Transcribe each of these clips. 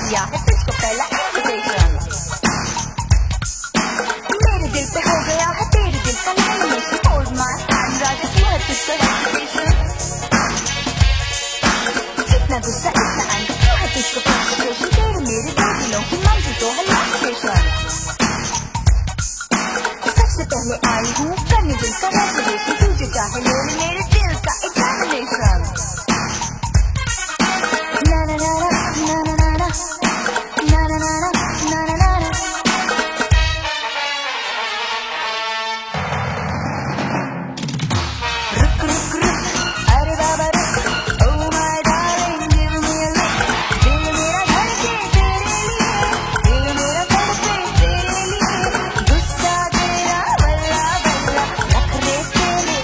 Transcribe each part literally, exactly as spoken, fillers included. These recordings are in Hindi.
दिया है तुझको पहला इन्विटेशन। मेरे दिल पे हो गया है तेरे दिल का नॉमिनेशन। होल्ड माय हैंड राजा तू है तुझको हेजिटेशन। इतना गुस्सा इतना एंगर क्यों है तुझको फ्रस्ट्रेशन। तेरे मेरे दो दिलों की मंजिल तो है लास्ट स्टेशन। सबसे पहले आई हूँ करने दिल का रेजर्वेशन। तू जो चाहे ले मेरे दिल का एग्जामिनेशन। ना ना ना ना ना ना ना ना ना ना ना ना ना ना ना। रुक रुक रुक अरे बाबा रुक। Oh my darling give me a look। दिल मेरा धड़के तेरे लिए। दिल मेरा धड़के तेरे लिए। गुस्सा तेरा बल्ला बल्ला नखरे तेरे।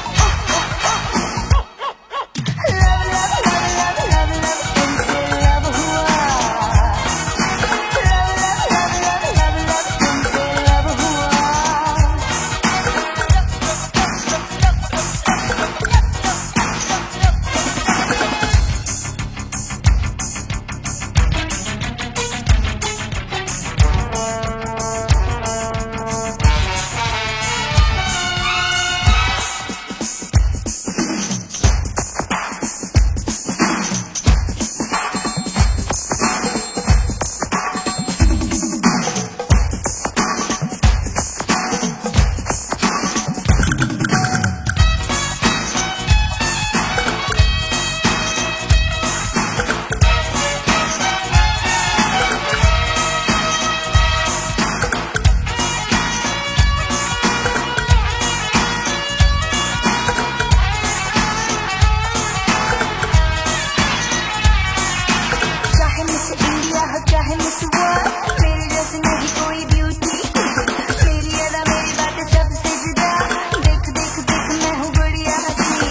Love love love love love love तुमसे लव हुआ। Love love love love love love तुमसे लव हुआ। चाहे मिस वर्ल्ड मेरे जैसे नहीं कोई ब्यूटी। मेरी अदा मेरी बातें सबसे जुदा। देख देख देख मैं हूँ बढ़िया हसीन।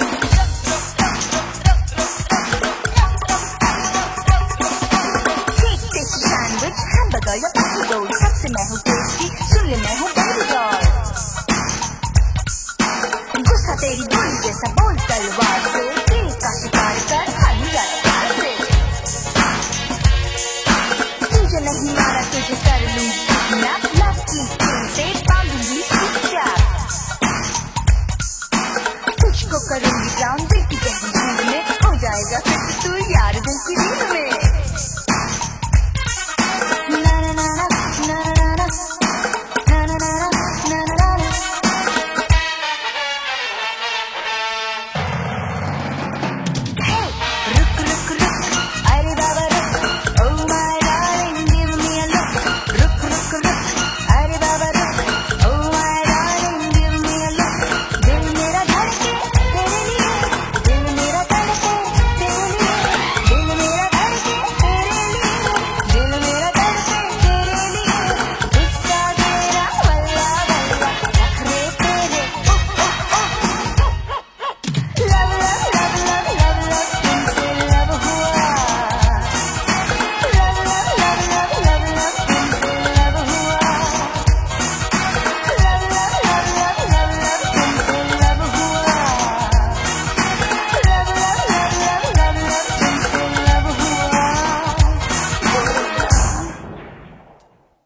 ठीक टेस्टी सैंडविच हैमबर्गर या पैटी रोल सबसे मैं हूँ टेस्टी। सुन ले मैं हूँ बेबी डॉल। गुस्सा तेरी गोली जैसा बोल तलवार से। दिल का शिकार कर खाली जाए प्यार से। नहीं मारा तुझे कर लूं किडनैप। लव की खेल से बांधूंगी शिक्षा। तुझको करूंगी ब्राउन दिल की गहरी झील में। हो जाएगा फिर तू यार दिल की नींद में।